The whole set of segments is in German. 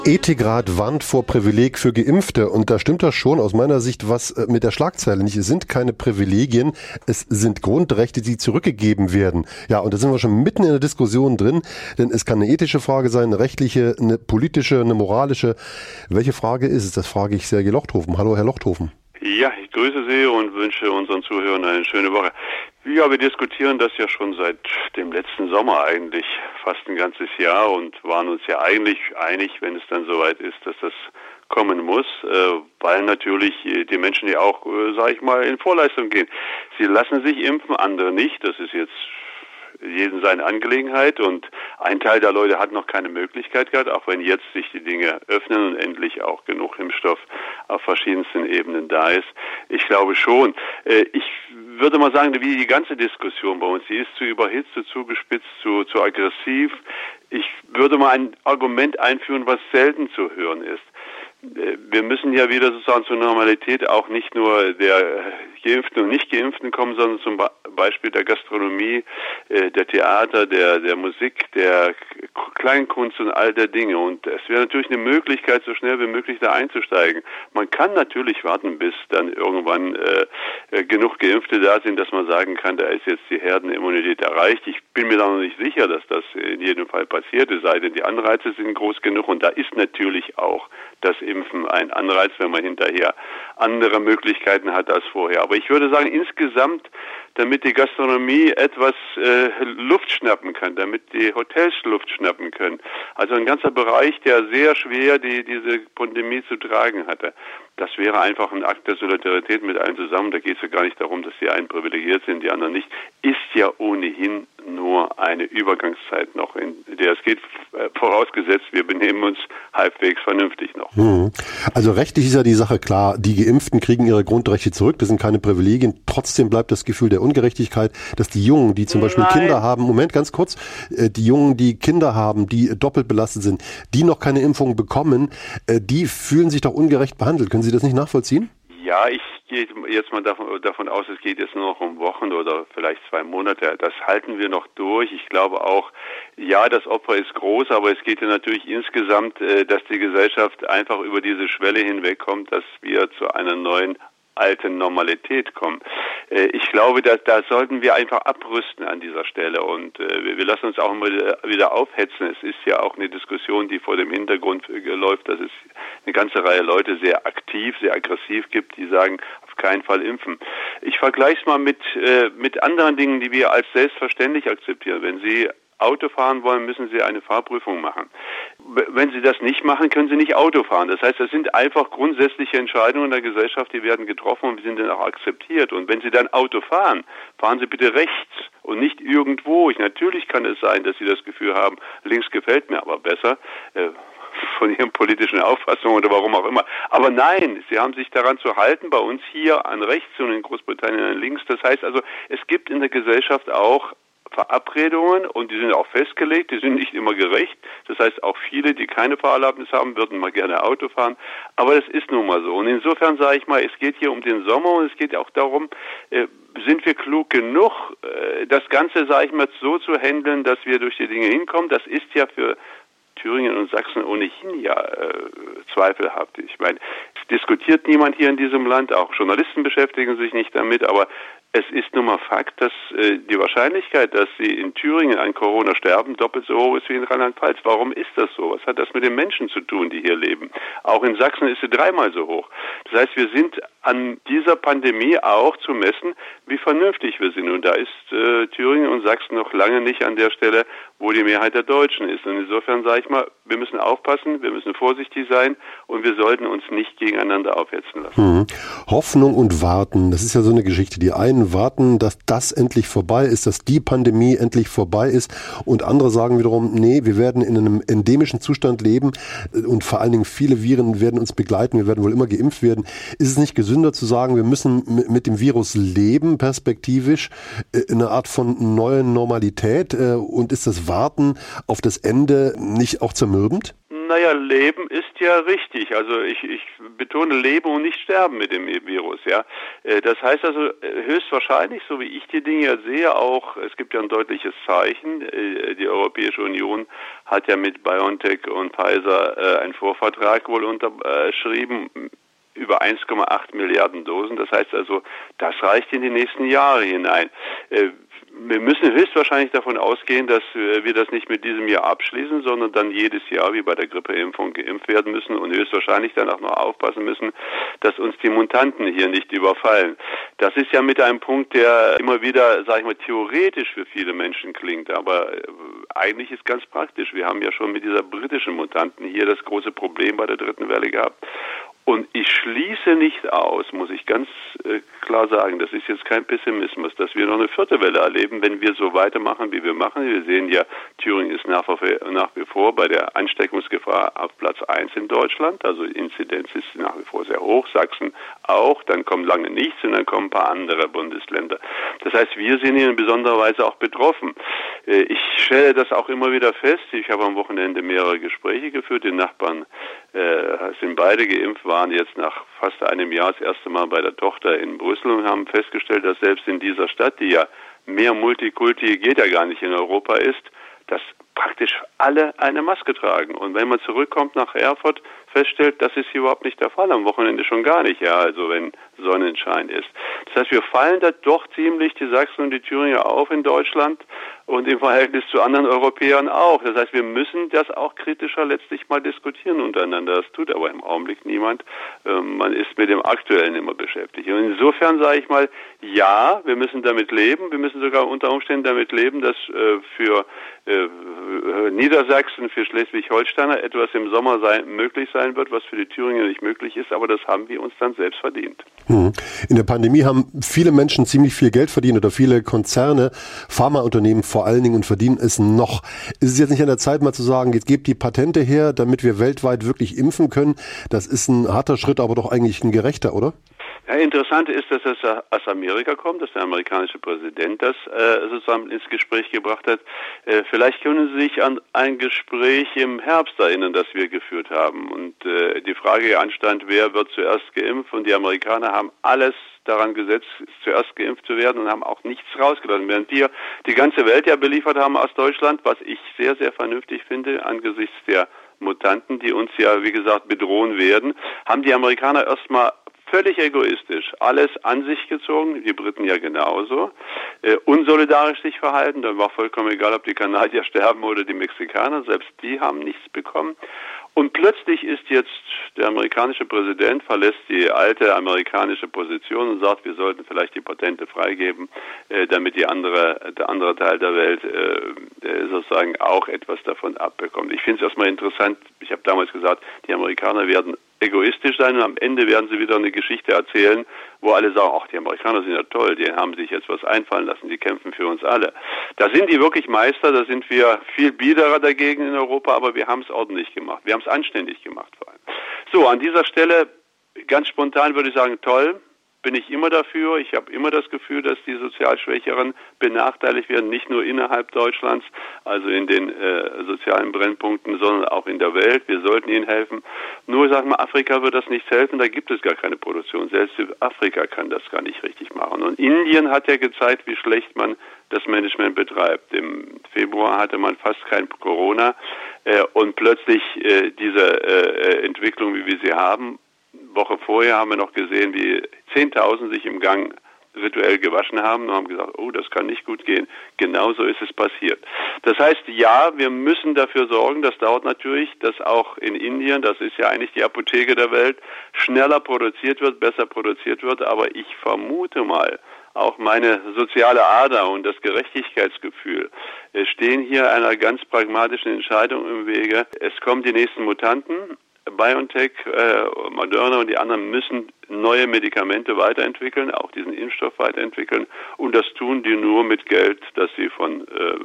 Ethikrat warnt vor Privileg für Geimpfte. Und da stimmt das schon aus meiner Sicht was mit der Schlagzeile nicht. Es sind keine Privilegien, es sind Grundrechte, die zurückgegeben werden. Ja, und da sind wir schon mitten in der Diskussion drin, denn es kann eine ethische Frage sein, eine rechtliche, eine politische, eine moralische. Welche Frage ist es? Das frage ich Sergej Lochthofen. Hallo, Herr Lochthofen. Ja, ich grüße Sie und wünsche unseren Zuhörern eine schöne Woche. Ja, wir diskutieren das ja schon seit dem letzten Sommer eigentlich, fast ein ganzes Jahr, und waren uns ja eigentlich einig, wenn es dann soweit ist, dass das kommen muss, weil natürlich die Menschen ja auch, sage ich mal, in Vorleistung gehen. Sie lassen sich impfen, andere nicht. Das ist jetzt jeden seine Angelegenheit, und ein Teil der Leute hat noch keine Möglichkeit gehabt, auch wenn jetzt sich die Dinge öffnen und endlich auch genug Impfstoff auf verschiedensten Ebenen da ist. Ich glaube schon. Ich würde mal sagen, wie die ganze Diskussion bei uns, die ist zu überhitzt, zu zugespitzt, zu aggressiv. Ich würde mal ein Argument einführen, was selten zu hören ist. Wir müssen ja wieder sozusagen zur Normalität auch nicht nur der Geimpften und Nicht-Geimpften kommen, sondern zum Beispiel der Gastronomie, der Theater, der Musik, der Kleinkunst und all der Dinge. Und es wäre natürlich eine Möglichkeit, so schnell wie möglich da einzusteigen. Man kann natürlich warten, bis dann irgendwann genug Geimpfte da sind, dass man sagen kann, da ist jetzt die Herdenimmunität erreicht. Ich bin mir da noch nicht sicher, dass das in jedem Fall passiert, es sei denn, die Anreize sind groß genug, und da ist natürlich auch das Impfen ein Anreiz, wenn man hinterher andere Möglichkeiten hat als vorher. Aber ich würde sagen, insgesamt, damit die Gastronomie etwas Luft schnappen kann, damit die Hotels Luft schnappen können. Also ein ganzer Bereich, der sehr schwer diese Pandemie zu tragen hatte. Das wäre einfach ein Akt der Solidarität mit allen zusammen. Da geht es ja gar nicht darum, dass die einen privilegiert sind, die anderen nicht. Ist ja ohnehin nur eine Übergangszeit noch, in der es geht, vorausgesetzt, wir benehmen uns halbwegs vernünftig noch. Also rechtlich ist ja die Sache klar, die Geimpften kriegen ihre Grundrechte zurück, das sind keine Privilegien. Trotzdem bleibt das Gefühl der Ungerechtigkeit, dass die Jungen, die zum Beispiel Kinder haben, Moment, ganz kurz, die Jungen, die Kinder haben, die doppelt belastet sind, die noch keine Impfung bekommen, die fühlen sich doch ungerecht behandelt. Können Sie das nicht nachvollziehen? Ja, ich gehe jetzt mal davon aus, es geht jetzt nur noch um Wochen oder vielleicht 2 Monate. Das halten wir noch durch. Ich glaube auch, ja, das Opfer ist groß, aber es geht ja natürlich insgesamt, dass die Gesellschaft einfach über diese Schwelle hinwegkommt, dass wir zu einer neuen alten Normalität kommen. Ich glaube, da sollten wir einfach abrüsten an dieser Stelle, und wir lassen uns auch immer wieder aufhetzen. Es ist ja auch eine Diskussion, die vor dem Hintergrund läuft, dass es eine ganze Reihe Leute sehr aktiv, sehr aggressiv gibt, die sagen, auf keinen Fall impfen. Ich vergleiche es mal mit anderen Dingen, die wir als selbstverständlich akzeptieren. Wenn Sie Auto fahren wollen, müssen Sie eine Fahrprüfung machen. Wenn Sie das nicht machen, können Sie nicht Auto fahren. Das heißt, das sind einfach grundsätzliche Entscheidungen der Gesellschaft, die werden getroffen und sind dann auch akzeptiert. Und wenn Sie dann Auto fahren, fahren Sie bitte rechts und nicht irgendwo. Natürlich kann es sein, dass Sie das Gefühl haben, links gefällt mir aber besser, von Ihren politischen Auffassungen oder warum auch immer. Aber nein, Sie haben sich daran zu halten, bei uns hier an rechts und in Großbritannien an links. Das heißt also, es gibt in der Gesellschaft auch Verabredungen, und die sind auch festgelegt, die sind nicht immer gerecht. Das heißt, auch viele, die keine Fahrerlaubnis haben, würden mal gerne Auto fahren. Aber das ist nun mal so. Und insofern sage ich mal, es geht hier um den Sommer, und es geht auch darum, sind wir klug genug, das Ganze, sage ich mal, so zu handeln, dass wir durch die Dinge hinkommen. Das ist ja für Thüringen und Sachsen ohnehin ja zweifelhaft. Ich meine, es diskutiert niemand hier in diesem Land, auch Journalisten beschäftigen sich nicht damit, aber es ist nun mal Fakt, dass die Wahrscheinlichkeit, dass sie in Thüringen an Corona sterben, doppelt so hoch ist wie in Rheinland-Pfalz. Warum ist das so? Was hat das mit den Menschen zu tun, die hier leben? Auch in Sachsen ist sie 3-mal so hoch. Das heißt, wir sind an dieser Pandemie auch zu messen, wie vernünftig wir sind. Und da ist Thüringen und Sachsen noch lange nicht an der Stelle, wo die Mehrheit der Deutschen ist. Und insofern sage ich mal, wir müssen aufpassen, wir müssen vorsichtig sein, und wir sollten uns nicht gegeneinander aufhetzen lassen. Hoffnung und Warten, das ist ja so eine Geschichte. Die einen warten, dass das endlich vorbei ist, dass die Pandemie endlich vorbei ist, und andere sagen wiederum, nee, wir werden in einem endemischen Zustand leben, und vor allen Dingen viele Viren werden uns begleiten, wir werden wohl immer geimpft werden. Ist es nicht gesünder zu sagen, wir müssen mit dem Virus leben, perspektivisch, eine Art von neuen Normalität, und ist das Warten auf das Ende nicht auch zermürbend? naja, Leben ist ja richtig. Also ich betone Leben und nicht Sterben mit dem Virus, ja. Das heißt also höchstwahrscheinlich, so wie ich die Dinge sehe, auch, es gibt ja ein deutliches Zeichen. Die Europäische Union hat ja mit BioNTech und Pfizer einen Vorvertrag wohl unterschrieben über 1,8 Milliarden Dosen. Das heißt also, das reicht in die nächsten Jahre hinein. Wir müssen höchstwahrscheinlich davon ausgehen, dass wir das nicht mit diesem Jahr abschließen, sondern dann jedes Jahr wie bei der Grippeimpfung geimpft werden müssen und höchstwahrscheinlich dann auch noch aufpassen müssen, dass uns die Mutanten hier nicht überfallen. Das ist ja mit einem Punkt, der immer wieder, sage ich mal, theoretisch für viele Menschen klingt, aber eigentlich ist ganz praktisch. Wir haben ja schon mit dieser britischen Mutanten hier das große Problem bei der dritten Welle gehabt. Und ich schließe nicht aus, muss ich ganz klar sagen, das ist jetzt kein Pessimismus, dass wir noch eine vierte Welle erleben, wenn wir so weitermachen, wie wir machen. Wir sehen ja, Thüringen ist nach wie vor bei der Ansteckungsgefahr auf Platz 1 in Deutschland. Also Inzidenz ist nach wie vor sehr hoch, Sachsen auch, dann kommt lange nichts und dann kommen ein paar andere Bundesländer. Das heißt, wir sind hier in besonderer Weise auch betroffen. Ich stelle das auch immer wieder fest. Ich habe am Wochenende mehrere Gespräche geführt. Die Nachbarn sind beide geimpft, waren jetzt nach fast einem Jahr das erste Mal bei der Tochter in Brüssel und haben festgestellt, dass selbst in dieser Stadt, die ja mehr Multikulti geht ja gar nicht in Europa ist, dass praktisch alle eine Maske tragen. Und wenn man zurückkommt nach Erfurt, feststellt, das ist überhaupt nicht der Fall, am Wochenende schon gar nicht, ja, also wenn Sonnenschein ist. Das heißt, wir fallen da doch ziemlich, die Sachsen und die Thüringer, auf in Deutschland und im Verhältnis zu anderen Europäern auch. Das heißt, wir müssen das auch kritischer letztlich mal diskutieren untereinander. Das tut aber im Augenblick niemand. Man ist mit dem Aktuellen immer beschäftigt. Und insofern sage ich mal, ja, wir müssen damit leben. Wir müssen sogar unter Umständen damit leben, dass für Niedersachsen, für Schleswig-Holsteiner etwas im Sommer möglich sein wird, was für die Thüringer nicht möglich ist, aber das haben wir uns dann selbst verdient. In der Pandemie haben viele Menschen ziemlich viel Geld verdient oder viele Konzerne, Pharmaunternehmen vor allen Dingen, und verdienen es noch. Ist es jetzt nicht an der Zeit, mal zu sagen, jetzt gebt die Patente her, damit wir weltweit wirklich impfen können? Das ist ein harter Schritt, aber doch eigentlich ein gerechter, oder? Ja, interessant ist, dass das aus Amerika kommt, dass der amerikanische Präsident das sozusagen ins Gespräch gebracht hat. Vielleicht können Sie sich an ein Gespräch im Herbst erinnern, das wir geführt haben. Und die Frage anstand, wer wird zuerst geimpft? Und die Amerikaner haben alles daran gesetzt, zuerst geimpft zu werden und haben auch nichts rausgelassen. Während wir die ganze Welt ja beliefert haben aus Deutschland, was ich sehr, sehr vernünftig finde angesichts der Mutanten, die uns ja, wie gesagt, bedrohen werden, haben die Amerikaner erstmal völlig egoistisch alles an sich gezogen, die Briten ja genauso, unsolidarisch sich verhalten, dann war vollkommen egal, ob die Kanadier sterben oder die Mexikaner, selbst die haben nichts bekommen. Und plötzlich ist jetzt der amerikanische Präsident, verlässt die alte amerikanische Position und sagt, wir sollten vielleicht die Patente freigeben, damit der andere Teil der Welt sozusagen auch etwas davon abbekommt. Ich finde es erstmal interessant, ich habe damals gesagt, die Amerikaner werden egoistisch sein und am Ende werden sie wieder eine Geschichte erzählen, wo alle sagen, ach, die Amerikaner sind ja toll, die haben sich jetzt was einfallen lassen, die kämpfen für uns alle. Da sind die wirklich Meister, da sind wir viel biederer dagegen in Europa, aber wir haben es ordentlich gemacht, wir haben es anständig gemacht vor allem. So, an dieser Stelle, ganz spontan würde ich sagen, toll, bin ich immer dafür. Ich habe immer das Gefühl, dass die sozial Schwächeren benachteiligt werden, nicht nur innerhalb Deutschlands, also in den sozialen Brennpunkten, sondern auch in der Welt. Wir sollten ihnen helfen. Nur, sag mal, Afrika wird das nichts helfen, da gibt es gar keine Produktion. Selbst Afrika kann das gar nicht richtig machen. Und Indien hat ja gezeigt, wie schlecht man das Management betreibt. Im Februar hatte man fast kein Corona und plötzlich diese Entwicklung, wie wir sie haben. Woche vorher haben wir noch gesehen, wie 10.000 sich im Gang rituell gewaschen haben und haben gesagt, oh, das kann nicht gut gehen. Genauso ist es passiert. Das heißt, ja, wir müssen dafür sorgen, das dauert natürlich, dass auch in Indien, das ist ja eigentlich die Apotheke der Welt, schneller produziert wird, besser produziert wird, aber ich vermute mal, auch meine soziale Ader und das Gerechtigkeitsgefühl stehen hier einer ganz pragmatischen Entscheidung im Wege. Es kommen die nächsten Mutanten. BioNTech, Moderna und die anderen müssen neue Medikamente weiterentwickeln, auch diesen Impfstoff weiterentwickeln. Und das tun die nur mit Geld, das sie von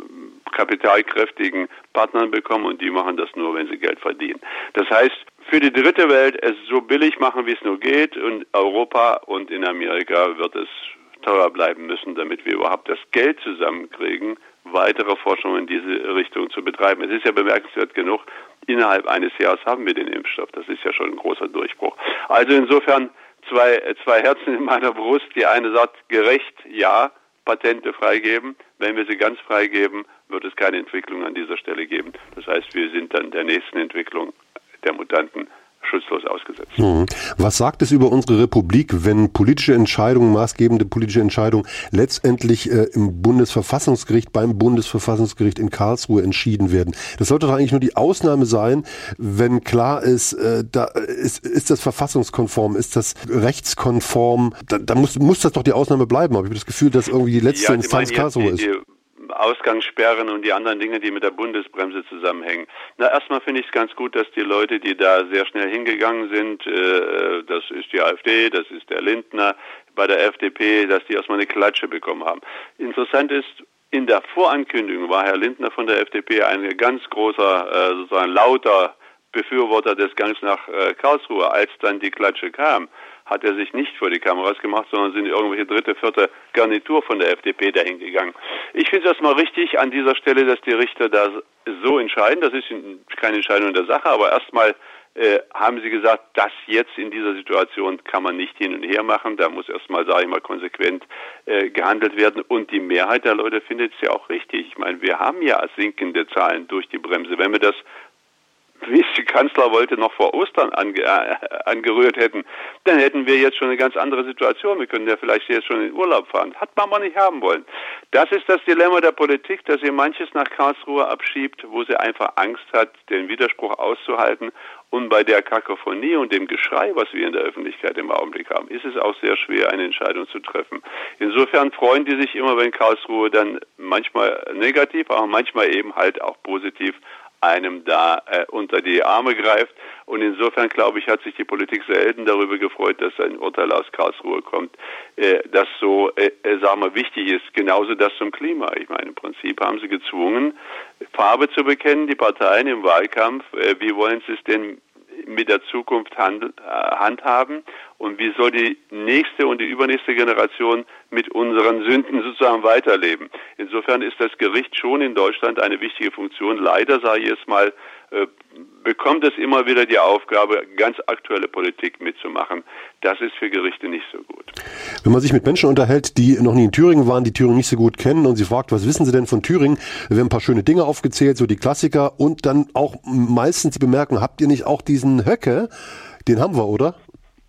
kapitalkräftigen Partnern bekommen. Und die machen das nur, wenn sie Geld verdienen. Das heißt, für die dritte Welt es so billig machen, wie es nur geht. Und Europa und in Amerika wird es teuer bleiben müssen, damit wir überhaupt das Geld zusammenkriegen, weitere Forschung in diese Richtung zu betreiben. Es ist ja bemerkenswert genug, innerhalb eines Jahres haben wir den Impfstoff. Das ist ja schon ein großer Durchbruch. Also insofern zwei Herzen in meiner Brust. Die eine sagt, gerecht, ja, Patente freigeben. Wenn wir sie ganz freigeben, wird es keine Entwicklung an dieser Stelle geben. Das heißt, wir sind dann der nächsten Entwicklung der Mutanten schutzlos ausgesetzt. Was sagt es über unsere Republik, wenn politische Entscheidungen, maßgebende politische Entscheidungen letztendlich im Bundesverfassungsgericht, beim Bundesverfassungsgericht in Karlsruhe entschieden werden? Das sollte doch eigentlich nur die Ausnahme sein, wenn klar ist, ist das verfassungskonform, ist das rechtskonform, da muss das doch die Ausnahme bleiben. Aber ich habe das Gefühl, dass irgendwie die letzte Instanz Karlsruhe ist. Ausgangssperren und die anderen Dinge, die mit der Bundesbremse zusammenhängen. Na, erstmal finde ich es ganz gut, dass die Leute, die da sehr schnell hingegangen sind, das ist die AfD, das ist der Lindner, bei der FDP, dass die erstmal eine Klatsche bekommen haben. Interessant ist, in der Vorankündigung war Herr Lindner von der FDP ein ganz großer, sozusagen lauter Befürworter des Gangs nach Karlsruhe. Als dann die Klatsche kam, hat er sich nicht vor die Kameras gemacht, sondern sind irgendwelche dritte, vierte Garnitur von der FDP dahin gegangen. Ich finde es erstmal richtig an dieser Stelle, dass die Richter da so entscheiden. Das ist keine Entscheidung der Sache, aber erstmal haben sie gesagt, das jetzt in dieser Situation kann man nicht hin und her machen. Da muss erstmal, sage ich mal, konsequent gehandelt werden. Und die Mehrheit der Leute findet es ja auch richtig. Ich meine, wir haben ja sinkende Zahlen durch die Bremse. Wenn wir das, wie es die Kanzler wollte, noch vor Ostern angerührt hätten, dann hätten wir jetzt schon eine ganz andere Situation. Wir können ja vielleicht jetzt schon in den Urlaub fahren. Hat man aber nicht haben wollen. Das ist das Dilemma der Politik, dass sie manches nach Karlsruhe abschiebt, wo sie einfach Angst hat, den Widerspruch auszuhalten. Und bei der Kakophonie und dem Geschrei, was wir in der Öffentlichkeit im Augenblick haben, ist es auch sehr schwer, eine Entscheidung zu treffen. Insofern freuen die sich immer, wenn Karlsruhe dann manchmal negativ, aber manchmal eben halt auch positiv einem da unter die Arme greift. Und insofern, glaube ich, hat sich die Politik selten darüber gefreut, dass ein Urteil aus Karlsruhe kommt, das so, sagen wir, wichtig ist. Genauso das zum Klima. Ich meine, im Prinzip haben sie gezwungen, Farbe zu bekennen, die Parteien im Wahlkampf. Wie wollen sie es denn mit der Zukunft handhaben und wie soll die nächste und die übernächste Generation mit unseren Sünden sozusagen weiterleben. Insofern ist das Gericht schon in Deutschland eine wichtige Funktion. Leider, sage ich jetzt mal, bekommt es immer wieder die Aufgabe, ganz aktuelle Politik mitzumachen. Das ist für Gerichte nicht so gut. Wenn man sich mit Menschen unterhält, die noch nie in Thüringen waren, die Thüringen nicht so gut kennen und sie fragt, was wissen sie denn von Thüringen, werden ein paar schöne Dinge aufgezählt, so die Klassiker und dann auch meistens die bemerken, habt ihr nicht auch diesen Höcke? Den haben wir, oder?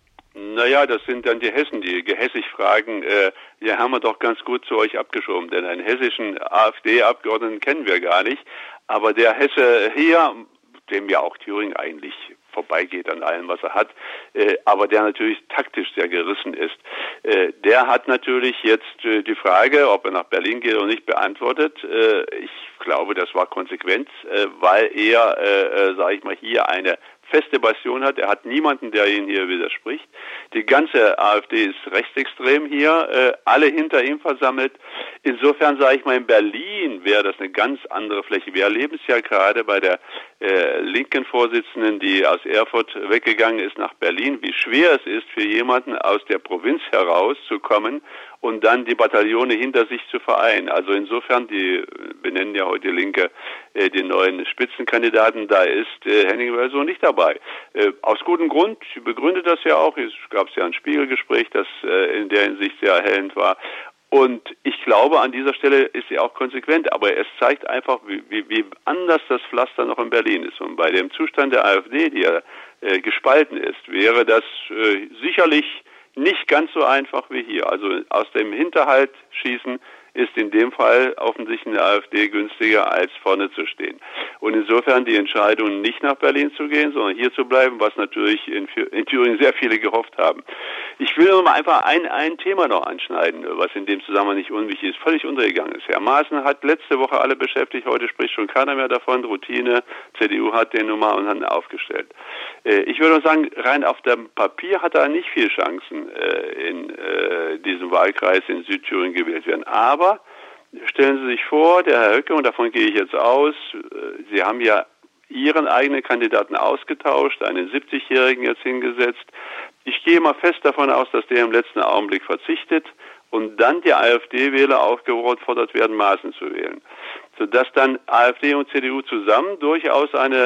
Naja, das sind dann die Hessen, die gehässig fragen, ja, haben wir doch ganz gut zu euch abgeschoben, denn einen hessischen AfD-Abgeordneten kennen wir gar nicht. Aber der Hesse hier, dem ja auch Thüringen eigentlich vorbeigeht an allem, was er hat, aber der natürlich taktisch sehr gerissen ist, der hat natürlich jetzt die Frage, ob er nach Berlin geht oder nicht, beantwortet. Ich glaube, das war konsequent, weil er, sage ich mal, hier eine feste Bastion hat. Er hat niemanden, der ihn hier widerspricht. Die ganze AfD ist rechtsextrem hier, alle hinter ihm versammelt. Insofern sage ich mal, in Berlin wäre das eine ganz andere Fläche. Wir erleben es ja gerade bei der linken Vorsitzenden, die aus Erfurt weggegangen ist nach Berlin, wie schwer es ist für jemanden aus der Provinz herauszukommen und dann die Bataillone hinter sich zu vereinen. Also insofern, die benennen ja heute Linke den neuen Spitzenkandidaten, da ist Henning Wölsow nicht dabei. Aus gutem Grund, sie begründet das ja auch, es gab ja ein Spiegelgespräch, das in der Hinsicht sehr erhellend war. Und ich glaube, an dieser Stelle ist sie auch konsequent, aber es zeigt einfach, wie anders das Pflaster noch in Berlin ist. Und bei dem Zustand der AfD, die ja gespalten ist, wäre das sicherlich nicht ganz so einfach wie hier. Also aus dem Hinterhalt schießen ist in dem Fall offensichtlich eine AfD günstiger, als vorne zu stehen. Und insofern die Entscheidung, nicht nach Berlin zu gehen, sondern hier zu bleiben, was natürlich in Thüringen sehr viele gehofft haben. Ich will noch mal einfach ein Thema noch anschneiden, was in dem Zusammenhang nicht unwichtig ist, völlig untergegangen ist. Herr Maaßen hat letzte Woche alle beschäftigt, heute spricht schon keiner mehr davon, Routine, CDU hat den Nummer und hat ihn aufgestellt. Ich würde sagen, rein auf dem Papier hat er nicht viel Chancen, in diesem Wahlkreis in Südthüringen gewählt werden. Aber stellen Sie sich vor, der Herr Höcke, und davon gehe ich jetzt aus, Sie haben ja Ihren eigenen Kandidaten ausgetauscht, einen 70-Jährigen jetzt hingesetzt. Ich gehe mal fest davon aus, dass der im letzten Augenblick verzichtet und dann die AfD-Wähler aufgefordert werden, Maaßen zu wählen. Sodass dann AfD und CDU zusammen durchaus eine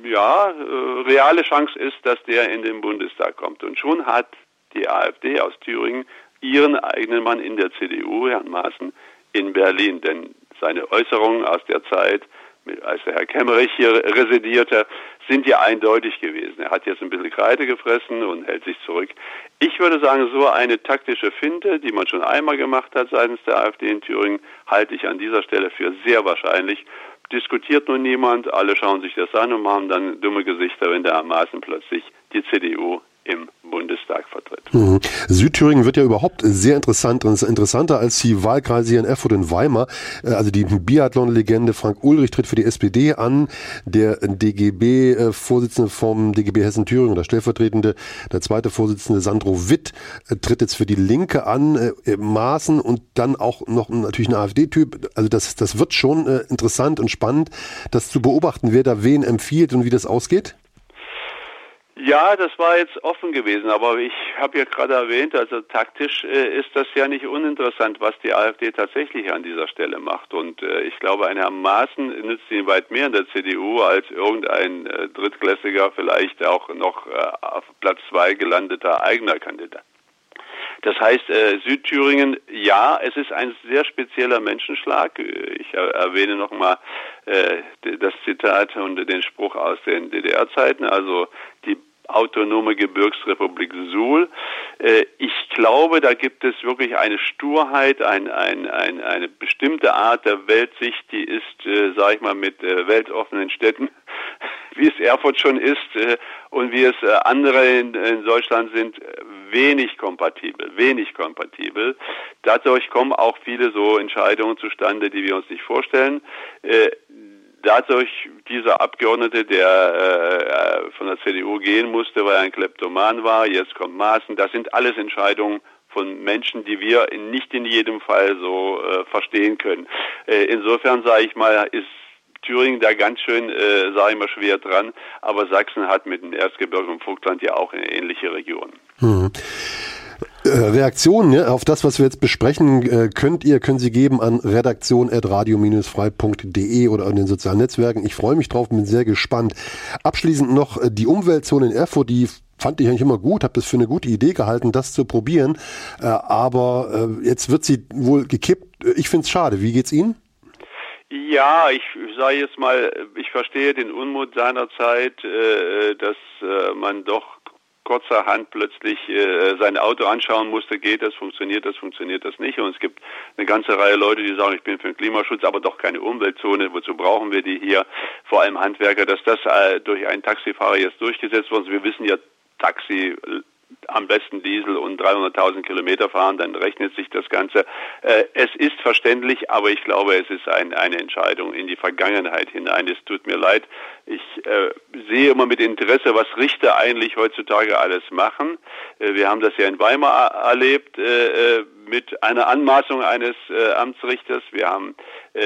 reale Chance ist, dass der in den Bundestag kommt. Und schon hat die AfD aus Thüringen ihren eigenen Mann in der CDU, Herrn Maaßen, in Berlin. Denn seine Äußerungen aus der Zeit, als der Herr Kemmerich hier residierte, sind ja eindeutig gewesen. Er hat jetzt ein bisschen Kreide gefressen und hält sich zurück. Ich würde sagen, so eine taktische Finte, die man schon einmal gemacht hat seitens der AfD in Thüringen, halte ich an dieser Stelle für sehr wahrscheinlich. Diskutiert nun niemand, alle schauen sich das an und machen dann dumme Gesichter, wenn der Herr Maaßen plötzlich die CDU im Bundestag vertritt. Südthüringen wird ja überhaupt sehr interessant, interessanter als die Wahlkreise hier in Erfurt und Weimar. Also die Biathlon-Legende Frank Ulrich tritt für die SPD an, der DGB-Vorsitzende vom DGB Hessen-Thüringen oder stellvertretende, der zweite Vorsitzende Sandro Witt tritt jetzt für die Linke an, Maaßen und dann auch noch natürlich ein AfD-Typ. Also das wird schon interessant und spannend, das zu beobachten, wer da wen empfiehlt und wie das ausgeht. Ja, das war jetzt offen gewesen, aber ich habe ja gerade erwähnt, also taktisch ist das ja nicht uninteressant, was die AfD tatsächlich an dieser Stelle macht. Und ich glaube, ein Herr Maaßen nützt ihn weit mehr in der CDU als irgendein drittklassiger, vielleicht auch noch auf Platz 2 gelandeter eigener Kandidat. Das heißt, Südthüringen, ja, es ist ein sehr spezieller Menschenschlag. Ich erwähne nochmal das Zitat und den Spruch aus den DDR-Zeiten, also die autonome Gebirgsrepublik Suhl. Ich glaube, da gibt es wirklich eine Sturheit, eine bestimmte Art der Weltsicht, die ist, sage ich mal, mit weltoffenen Städten, wie es Erfurt schon ist und wie es andere in Deutschland sind, wenig kompatibel. Dadurch kommen auch viele so Entscheidungen zustande, die wir uns nicht vorstellen. Dadurch dieser Abgeordnete, der von der CDU gehen musste, weil er ein Kleptoman war, jetzt kommt Maaßen, das sind alles Entscheidungen von Menschen, die wir nicht in jedem Fall so verstehen können. Insofern sage ich mal, ist Thüringen da ganz schön, sage ich mal, schwer dran, aber Sachsen hat mit dem Erzgebirge und Vogtland ja auch eine ähnliche Region. Reaktionen auf das, was wir jetzt besprechen, können Sie geben an redaktion@radio-frei.de oder an den sozialen Netzwerken. Ich freue mich drauf, bin sehr gespannt. Abschließend noch die Umweltzone in Erfurt, die fand ich eigentlich immer gut, habe das für eine gute Idee gehalten, das zu probieren, aber jetzt wird sie wohl gekippt. Ich finde es schade. Wie geht's Ihnen? Ja, ich sage jetzt mal, ich verstehe den Unmut seinerzeit, dass man doch kurzerhand plötzlich sein Auto anschauen musste, geht das, funktioniert das nicht. Und es gibt eine ganze Reihe Leute, die sagen, ich bin für den Klimaschutz, aber doch keine Umweltzone. Wozu brauchen wir die hier? Vor allem Handwerker, dass das durch einen Taxifahrer jetzt durchgesetzt wurde. Wir wissen ja, Taxi am besten Diesel und 300.000 Kilometer fahren, dann rechnet sich das Ganze. Es ist verständlich, aber ich glaube, es ist eine Entscheidung in die Vergangenheit hinein. Es tut mir leid. Ich sehe immer mit Interesse, was Richter eigentlich heutzutage alles machen. Wir haben das ja in Weimar erlebt mit einer Anmaßung eines Amtsrichters. Wir haben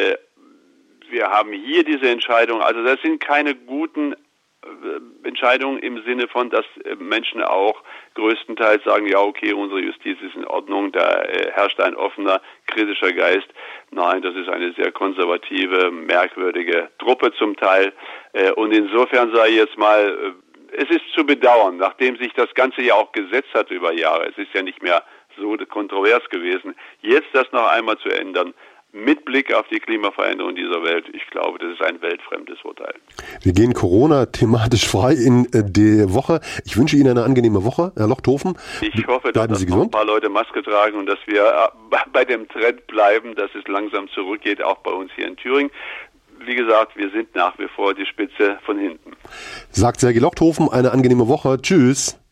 hier diese Entscheidung. Also das sind keine guten Entscheidungen im Sinne von, dass Menschen auch größtenteils sagen, ja okay, unsere Justiz ist in Ordnung, da herrscht ein offener, kritischer Geist. Nein, das ist eine sehr konservative, merkwürdige Truppe zum Teil. Und insofern sage ich jetzt mal, es ist zu bedauern, nachdem sich das Ganze ja auch gesetzt hat über Jahre. Es ist ja nicht mehr so kontrovers gewesen. Jetzt das noch einmal zu ändern, mit Blick auf die Klimaveränderung dieser Welt, ich glaube, das ist ein weltfremdes Urteil. Wir gehen Corona thematisch frei in die Woche. Ich wünsche Ihnen eine angenehme Woche, Herr Lochthofen. Ich hoffe, dass ein paar Leute Maske tragen und dass wir bei dem Trend bleiben, dass es langsam zurückgeht, auch bei uns hier in Thüringen. Wie gesagt, wir sind nach wie vor die Spitze von hinten. Sagt Sergej Lochthofen, eine angenehme Woche. Tschüss.